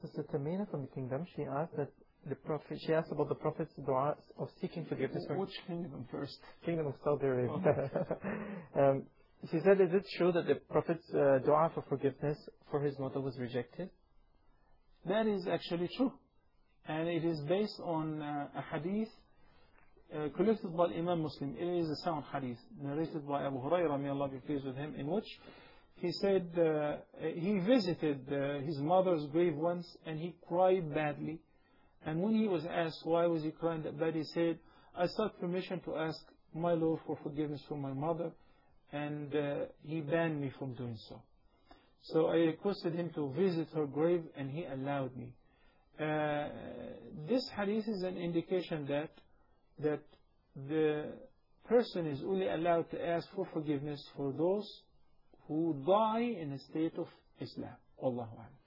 Sister Tamina from the kingdom, she asked that she asked about the Prophet's dua of seeking forgiveness. Which kingdom first? Kingdom of Saudi Arabia. Okay. She said, is it true that the Prophet's dua for forgiveness for his mother was rejected? That is actually true. And it is based on a hadith collected by Imam Muslim. It is a sound hadith narrated by Abu Hurairah, may Allah be pleased with him, in which he said he visited his mother's grave once and he cried badly. And when he was asked why was he crying that bad, he said, I sought permission to ask my Lord for forgiveness for my mother, and he banned me from doing so. So I requested him to visit her grave and he allowed me. This hadith is an indication that the person is only allowed to ask for forgiveness for those who die in a state of Islam. Allahu Akbar.